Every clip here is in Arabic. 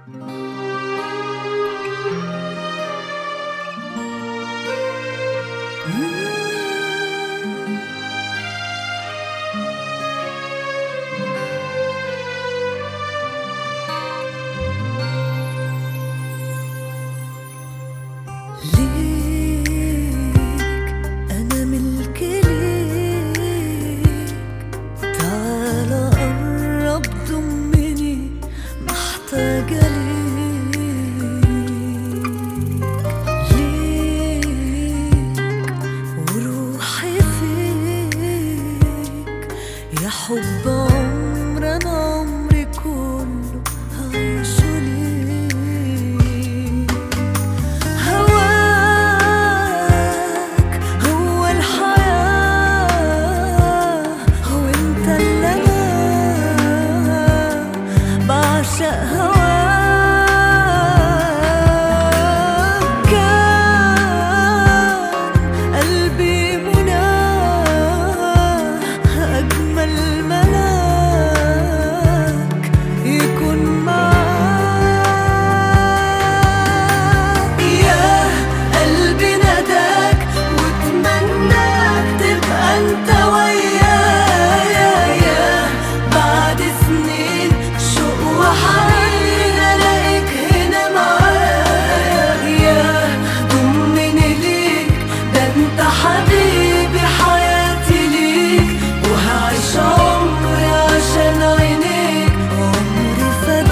يا حب عمر أنا عمري كله هعيشه ليك. هواك هو الحياة، وانت اللي أنا بعشق هواك. كان قلبي مناه أجمل ملاك يكون معاك. يا قلبي ناداك واتمناك تبقى انت ويايا. يا بعد سنين شوق وحنين الاقيك هنا معايا. يا ضمني ليك ده انت حبيبي حياتي ليك، وهعيش عمري عشان عينيك عمري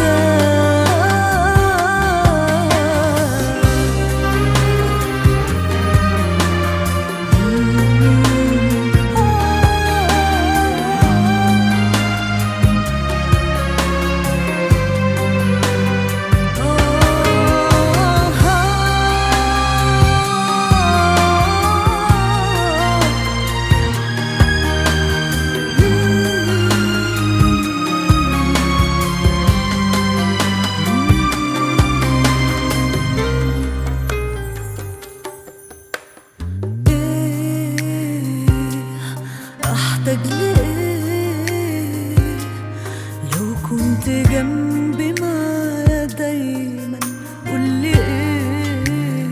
احتاج لإيه لو كنت جنبي معايا دايما؟ قولي ايه.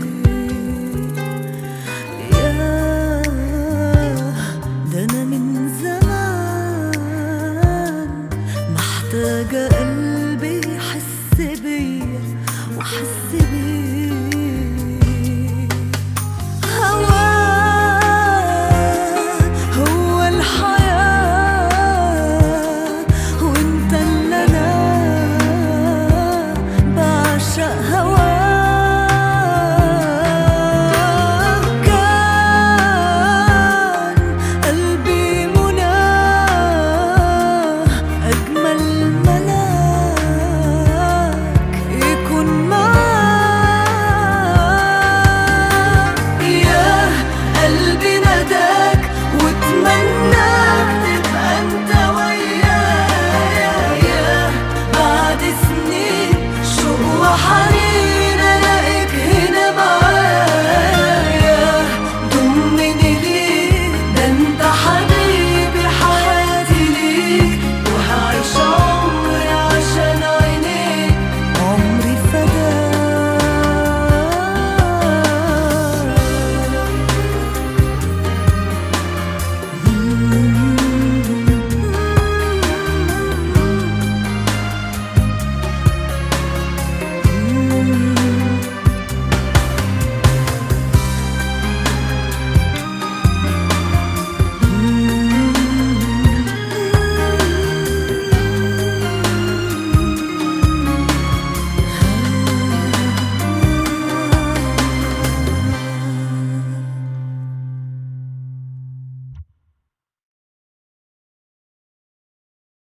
ياه ده انا من زمان محتاجة